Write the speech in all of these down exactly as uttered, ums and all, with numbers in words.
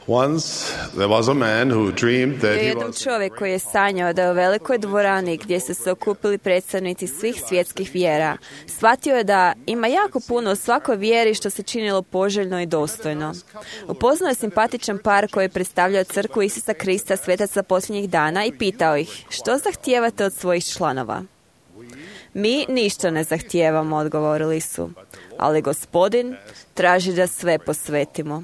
Once there was a man who dreamed that he Jedan was čovjek koji je sanjao da je u velikoj dvorani gdje su se okupili predstavnici svih svjetskih vjera, shvatio je da ima jako puno u svakoj vjeri što se činilo poželjno i dostojno. Upoznao je simpatičan par koji je predstavljao crkvu Isusa Krista svetaca posljednjih dana i pitao ih, što zahtijevate od svojih članova? Mi ništa ne zahtijevamo, odgovorili su, ali Gospodin traži da sve posvetimo.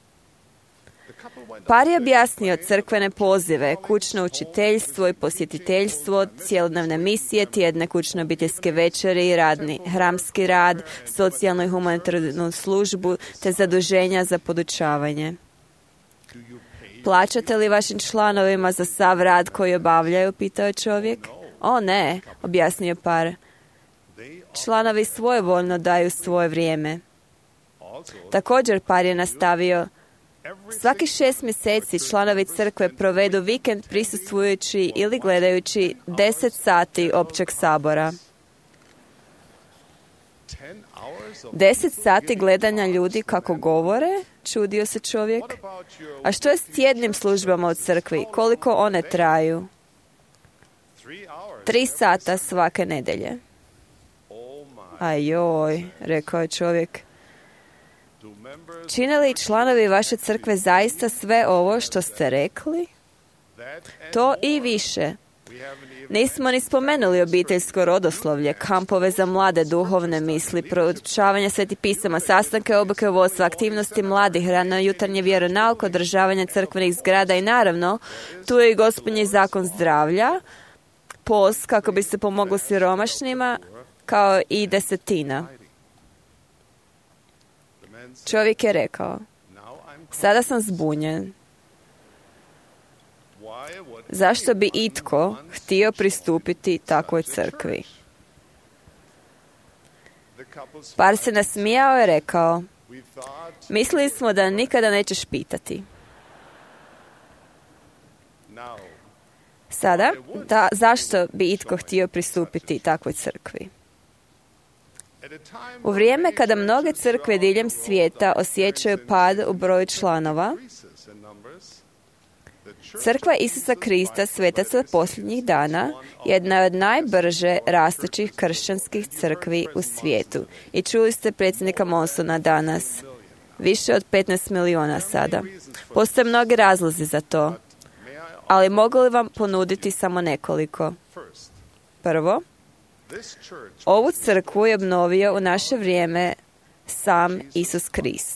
Par je objasnio crkvene pozive, kućno učiteljstvo i posjetiteljstvo, cjelodnevne misije, tjedne kućne obiteljske večeri i radni, hramski rad, socijalnu i humanitarnu službu, te zaduženja za podučavanje. Plaćate li vašim članovima za sav rad koji obavljaju, pitao je čovjek. O ne, objasnio par. Članovi svojevoljno daju svoje vrijeme. Također par je nastavio, svaki šest mjeseci članovi crkve provedu vikend prisustvujući ili gledajući deset sati općeg sabora. Deset sati gledanja ljudi kako govore, čudio se čovjek. A što je s tjednim službama u crkvi? Koliko one traju? Tri sata svake nedjelje. Ajoj, rekao je čovjek. Čine li članovi vaše crkve zaista sve ovo što ste rekli? To i više. Nismo ni spomenuli obiteljsko rodoslovlje, kampove za mlade, duhovne misli, proučavanje svetih pisama, sastanke, obuke vodstva, aktivnosti mladih, rano jutarnje vjeronauk, održavanje crkvenih zgrada i naravno, tu je i Gospodnji zakon zdravlja, post kako bi se pomoglo siromašnima, kao i desetina. Čovjek je rekao, sada sam zbunjen. Zašto bi itko htio pristupiti takvoj crkvi? Par se nasmijao i rekao, mislili smo da nikada nećeš pitati. Sada, da, zašto bi itko htio pristupiti takvoj crkvi? U vrijeme kada mnoge crkve diljem svijeta osjećaju pad u broju članova, Crkva Isusa Krista svetaca posljednjih dana jedna je od najbrže rastućih kršćanskih crkvi u svijetu. I čuli ste predsjednika Monsona danas. Više od petnaest milijuna sada. Postoje mnogi razlozi za to, ali mogu li vam ponuditi samo nekoliko? Prvo, ovu crkvu je obnovio u naše vrijeme sam Isus Krist.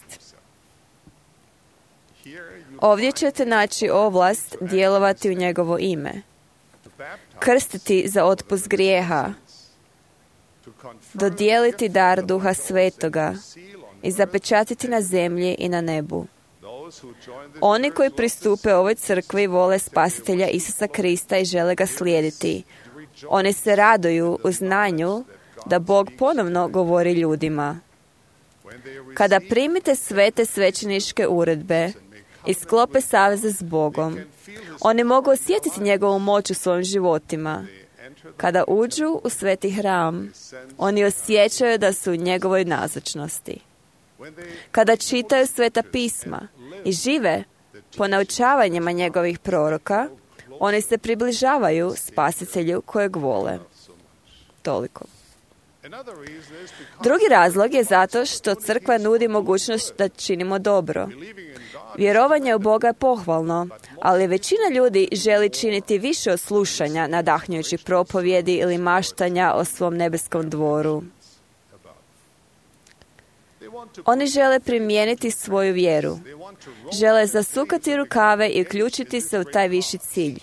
Ovdje ćete naći ovlast djelovati u njegovo ime, krstiti za otpust grijeha, dodijeliti dar Duha Svetoga i zapečatiti na zemlji i na nebu. Oni koji pristupe ovoj crkvi vole spasitelja Isusa Krista i žele ga slijediti. Oni se raduju u znanju da Bog ponovno govori ljudima. Kada primite sve te svećeničke uredbe i sklope saveze s Bogom, oni mogu osjetiti njegovu moć u svojim životima. Kada uđu u sveti hram, oni osjećaju da su u njegovoj nazočnosti. Kada čitaju sveta pisma i žive po naučavanjima njegovih proroka, oni se približavaju spasitelju kojeg vole. Toliko. Drugi razlog je zato što crkva nudi mogućnost da činimo dobro. Vjerovanje u Boga je pohvalno, ali većina ljudi želi činiti više od slušanja nadahnjujućih propovjedi ili maštanja o svom nebeskom dvoru. Oni žele primijeniti svoju vjeru. Žele zasukati rukave i uključiti se u taj viši cilj.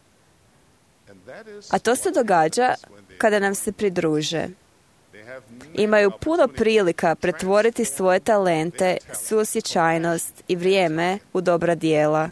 A to se događa kada nam se pridruže. Imaju puno prilika pretvoriti svoje talente, suosjećajnost i vrijeme u dobra djela.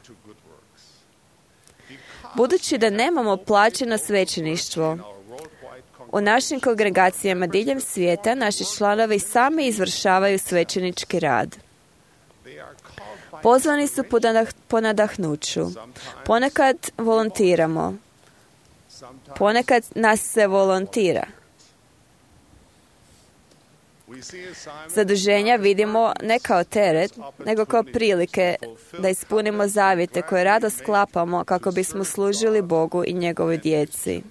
Budući da nemamo plaćeno svećeništvo, u našim kongregacijama diljem svijeta naši članovi sami izvršavaju svećenički rad. Pozvani su po nadahnuću. Ponekad volontiramo. Ponekad nas se volontira. Zaduženja vidimo ne kao teret, nego kao prilike da ispunimo zavjete koje rado sklapamo kako bismo služili Bogu i njegovoj djeci.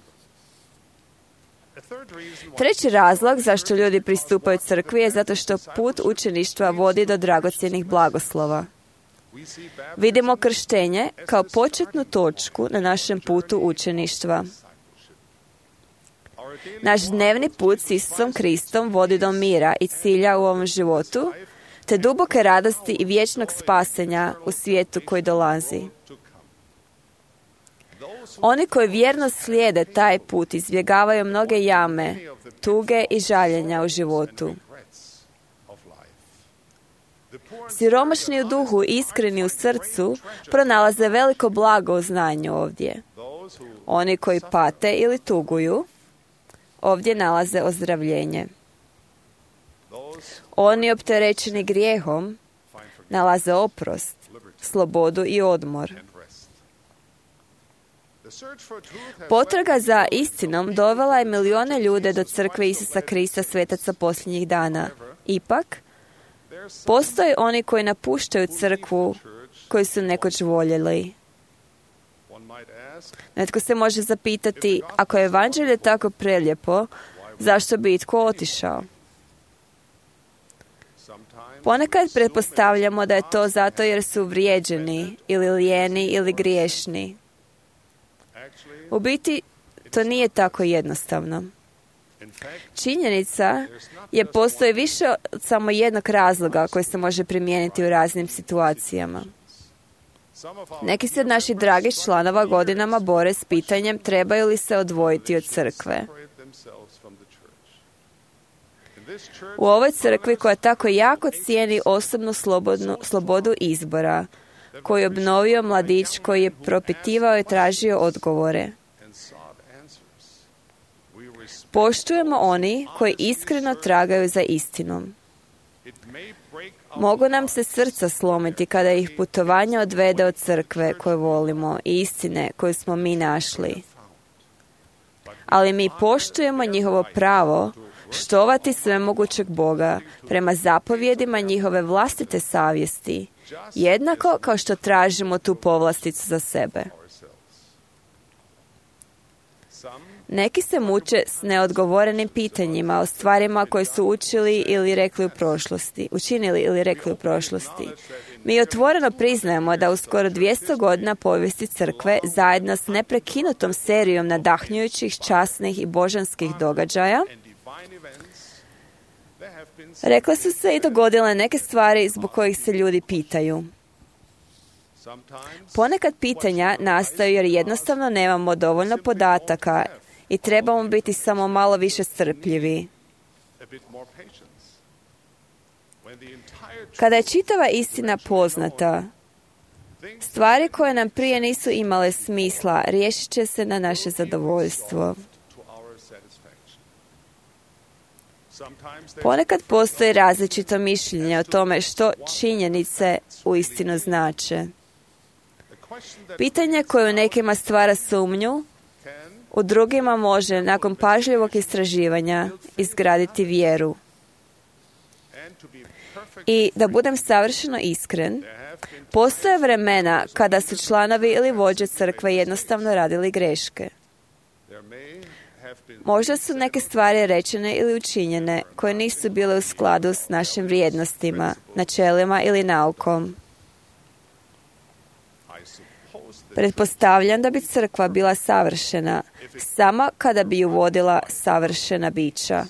Treći razlog zašto ljudi pristupaju crkvi je zato što put učeništva vodi do dragocjenih blagoslova. Vidimo krštenje kao početnu točku na našem putu učeništva. Naš dnevni put s Isusom Kristom vodi do mira i cilja u ovom životu, te duboke radosti i vječnog spasenja u svijetu koji dolazi. Oni koji vjerno slijede taj put izbjegavaju mnoge jame, tuge i žaljenja u životu. Siromašni u duhu i iskreni u srcu pronalaze veliko blago u znanju ovdje. Oni koji pate ili tuguju ovdje nalaze ozdravljenje. Oni opterećeni grijehom nalaze oprost, slobodu i odmor. Potraga za istinom dovela je milijone ljude do crkve Isusa Krista, svetaca posljednjih dana. Ipak, postoje oni koji napuštaju crkvu koju su nekoć voljeli. Netko se može zapitati, ako je evanđelje tako prelijepo, zašto bi itko otišao? Ponekad pretpostavljamo da je to zato jer su vrijeđeni, ili lijeni, ili griješni. U biti, to nije tako jednostavno. Činjenica je postoji više od samo jednog razloga koji se može primijeniti u raznim situacijama. Neki se od naših dragih članova godinama bore s pitanjem trebaju li se odvojiti od crkve. U ovoj crkvi koja tako jako cijeni osobnu slobodnu, slobodu izbora, koju je obnovio mladić koji je propitivao i tražio odgovore. Poštujemo oni koji iskreno tragaju za istinom. Mogu nam se srca slomiti kada ih putovanje odvede od crkve koju volimo i istine koju smo mi našli. Ali mi poštujemo njihovo pravo štovati svemogućeg Boga prema zapovjedima njihove vlastite savjesti, jednako kao što tražimo tu povlasticu za sebe. Neki se muče s neodgovorenim pitanjima o stvarima koje su učili ili rekli u prošlosti, učinili ili rekli u prošlosti. Mi otvoreno priznajemo da u skoro dvjesto godina povijesti crkve, zajedno s neprekinutom serijom nadahnjujućih, časnih i božanskih događaja, rekle su se i dogodile neke stvari zbog kojih se ljudi pitaju. Ponekad pitanja nastaju jer jednostavno nemamo dovoljno podataka i trebamo biti samo malo više strpljivi. Kada je čitava istina poznata, stvari koje nam prije nisu imale smisla riješit će se na naše zadovoljstvo. Ponekad postoji različito mišljenje o tome što činjenice uistinu znače. Pitanje koje u nekima stvara sumnju, u drugima može, nakon pažljivog istraživanja, izgraditi vjeru. I da budem savršeno iskren, postoje vremena kada su članovi ili vođe crkve jednostavno radili greške. Možda su neke stvari rečene ili učinjene koje nisu bile u skladu s našim vrijednostima, načelima ili naukom. Pretpostavljam da bi crkva bila savršena samo kada bi ju vodila savršena bića.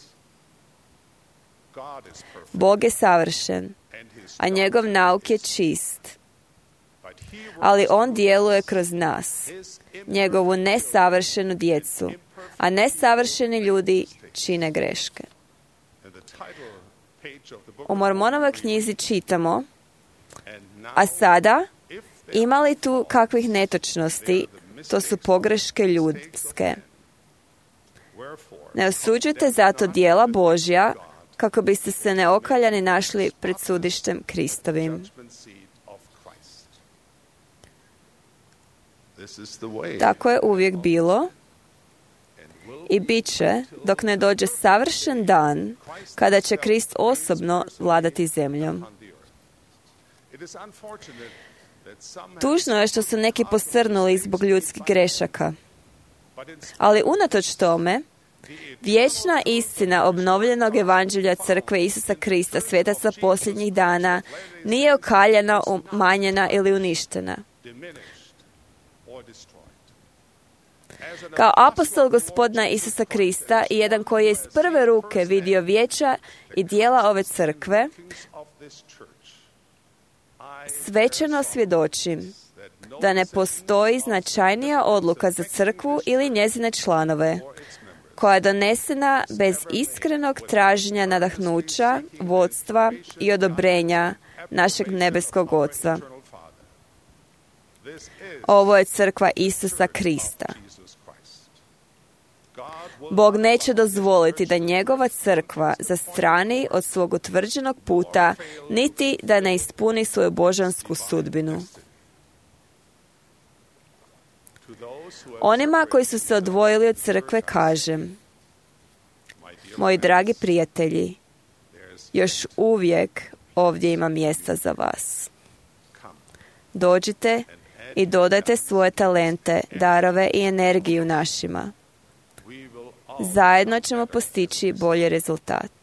Bog je savršen, a njegov nauk je čist. Ali on djeluje kroz nas, njegovu nesavršenu djecu, a nesavršeni ljudi čine greške. U Mormonovoj knjizi čitamo, a sada, ima li tu kakvih netočnosti, to su pogreške ljudske. Ne osuđujte zato djela Božja, kako biste se neokaljani našli pred sudištem Kristovim. Tako je uvijek bilo i bit će dok ne dođe savršen dan kada će Krist osobno vladati zemljom. Tužno je što su neki posrnuli zbog ljudskih grešaka. Ali unatoč tome, vječna istina obnovljenog evanđelja Crkve Isusa Krista, svetaca posljednjih dana, nije okaljena, umanjena ili uništena. Kao apostol Gospodina Isusa Krista i jedan koji je iz prve ruke vidio vijeća i dijela ove crkve, svečano svjedočim da ne postoji značajnija odluka za crkvu ili njezine članove, koja je donesena bez iskrenog traženja nadahnuća, vodstva i odobrenja našeg nebeskog Oca. Ovo je crkva Isusa Krista. Bog neće dozvoliti da njegova crkva zastrani od svog utvrđenog puta, niti da ne ispuni svoju božansku sudbinu. Onima koji su se odvojili od crkve kažem: moji dragi prijatelji, još uvijek ovdje ima mjesta za vas. Dođite i dodajte svoje talente, darove i energiju našima. Zajedno ćemo postići bolji rezultat.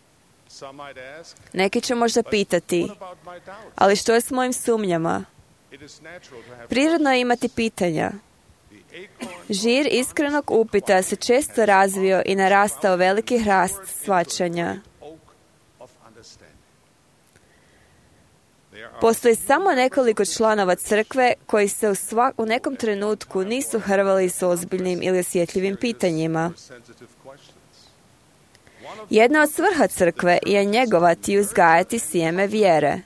Neki će možda pitati: ali što je s mojim sumnjama? Prirodno je imati pitanja. Žir iskrenog upita se često razvio i narastao veliki hrast shvaćanja. Postoji samo nekoliko članova crkve koji se u, svak, u nekom trenutku nisu hrvali s ozbiljnim ili osjetljivim pitanjima. Jedna od svrha crkve je njegovati i uzgajati sjeme vjere.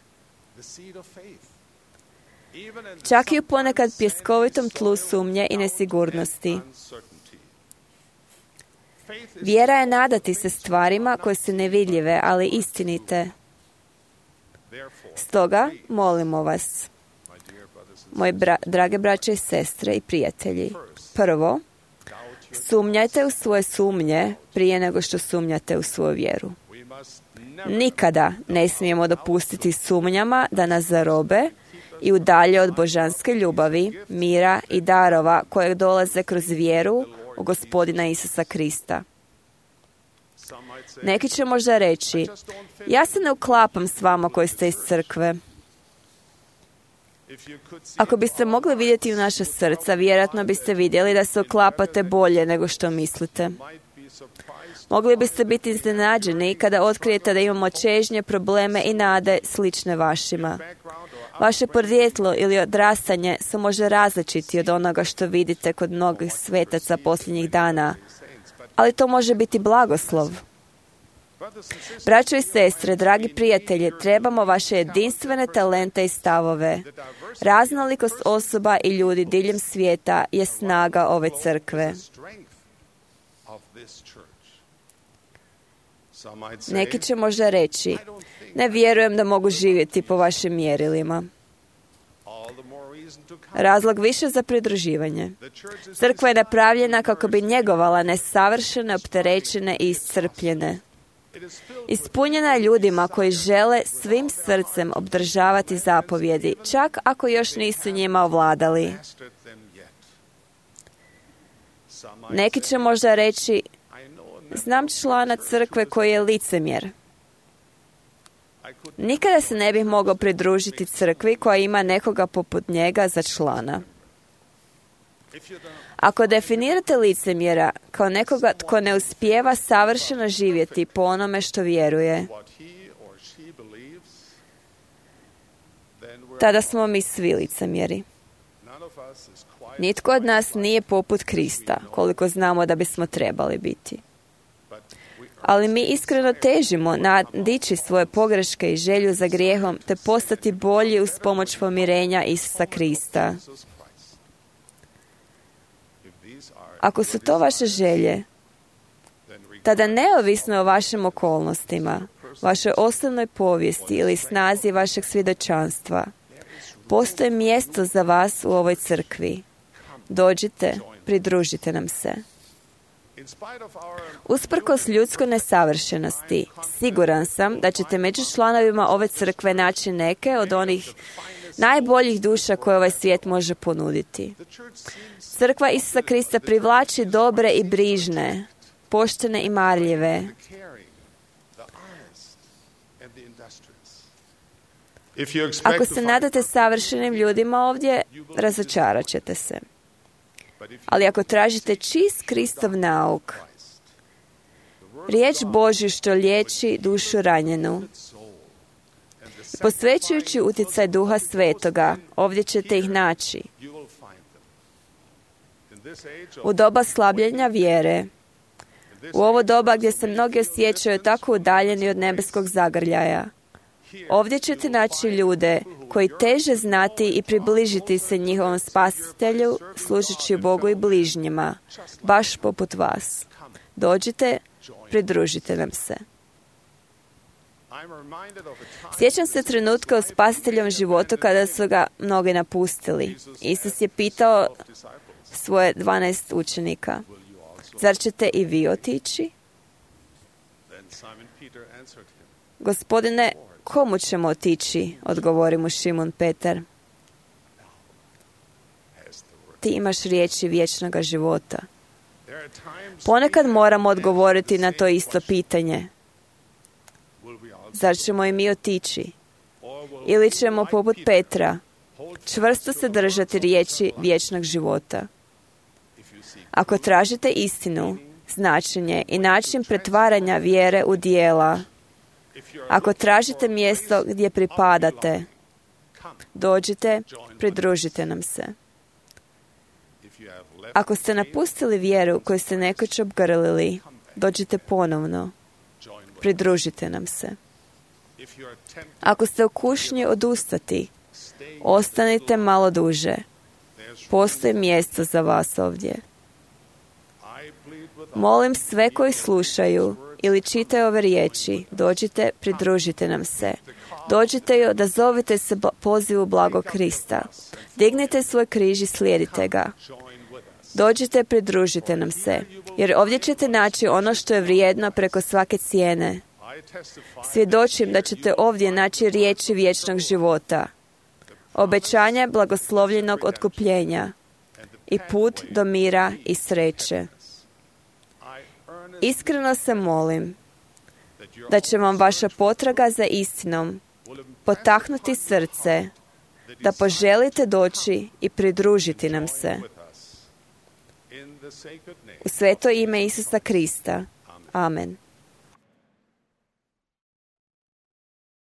Čak i u ponekad pjeskovitom tlu sumnje i nesigurnosti. Vjera je nadati se stvarima koje su nevidljive, ali istinite. Stoga, molimo vas, moji bra- drage braće i sestre i prijatelji, prvo, sumnjajte u svoje sumnje prije nego što sumnjate u svoju vjeru. Nikada ne smijemo dopustiti sumnjama da nas zarobe i udalje od božanske ljubavi, mira i darova koje dolaze kroz vjeru u Gospodina Isusa Krista. Neki će možda reći: ja se ne uklapam s vama koji ste iz crkve. Ako biste mogli vidjeti u naša srca, vjerojatno biste vidjeli da se uklapate bolje nego što mislite. Mogli biste biti iznenađeni kada otkrijete da imamo čežnje, probleme i nade slične vašima. Vaše podrijetlo ili odrastanje su možda različiti od onoga što vidite kod mnogih svetaca posljednjih dana, ali to može biti blagoslov. Braćo i sestre, dragi prijatelji, trebamo vaše jedinstvene talente i stavove. Raznolikost osoba i ljudi diljem svijeta je snaga ove crkve. Neki će možda reći: ne vjerujem da mogu živjeti po vašim mjerilima. Razlog više za pridruživanje. Crkva je napravljena kako bi njegovala nesavršene, opterećene i iscrpljene. Ispunjena je ljudima koji žele svim srcem obdržavati zapovjedi, čak ako još nisu njima ovladali. Neki će možda reći: znam člana crkve koji je licemjer. Nikada se ne bih mogao pridružiti crkvi koja ima nekoga poput njega za člana. Ako definirate licemjera kao nekoga tko ne uspijeva savršeno živjeti po onome što vjeruje, tada smo mi svi licemjeri. Nitko od nas nije poput Krista, koliko znamo da bismo trebali biti. Ali mi iskreno težimo nadići svoje pogreške i želju za grijehom, te postati bolji uz pomoć pomirenja Isusa Krista. Ako su to vaše želje, tada neovisno o vašim okolnostima, vašoj osobnoj povijesti ili snazi vašeg svjedočanstva, postoji mjesto za vas u ovoj crkvi. Dođite, pridružite nam se. Usprkos ljudskoj nesavršenosti, siguran sam da ćete među članovima ove crkve naći neke od onih najboljih duša koje ovaj svijet može ponuditi. Crkva Isusa Krista privlači dobre i brižne, poštene i marljive. Ako se nadate savršenim ljudima ovdje, razočarat ćete se. Ali ako tražite čist Kristov nauk, riječ Božju što liječi dušu ranjenu, posvećujući utjecaj Duha Svetoga, ovdje ćete ih naći. U doba slabljenja vjere, u ovo doba gdje se mnogi osjećaju tako udaljeni od nebeskog zagrljaja, ovdje ćete naći ljude koji teže znati i približiti se njihovom spasitelju, služeći Bogu i bližnjima, baš poput vas. Dođite, pridružite nam se. Sjećam se trenutka u spasiteljovom životu kada su ga mnogi napustili. Isus je pitao svoje dvanaest učenika, zar ćete i vi otići? Gospodine, komu ćemo otići? Odgovori mu Šimun Petar. Ti imaš riječi vječnoga života. Ponekad moramo odgovoriti na to isto pitanje. Zar ćemo i mi otići? Ili ćemo, poput Petra, čvrsto se držati riječi vječnog života? Ako tražite istinu, značenje i način pretvaranja vjere u djela, ako tražite mjesto gdje pripadate, dođite, pridružite nam se. Ako ste napustili vjeru koju ste nekoć obgrlili, dođite ponovno, pridružite nam se. Ako ste u kušnji odustati, ostanite malo duže. Postoji mjesto za vas ovdje. Molim sve koji slušaju ili čitaju ove riječi, dođite, pridružite nam se. Dođite i odazovite se pozivu blagog Krista. Dignite svoj križ i slijedite ga. Dođite, pridružite nam se, jer ovdje ćete naći ono što je vrijedno preko svake cijene. Svjedočim da ćete ovdje naći riječi vječnog života, obećanje blagoslovljenog otkupljenja i put do mira i sreće. Iskreno se molim da će vam vaša potraga za istinom potaknuti srce, da poželite doći i pridružiti nam se. U sveto ime Isusa Krista. Amen.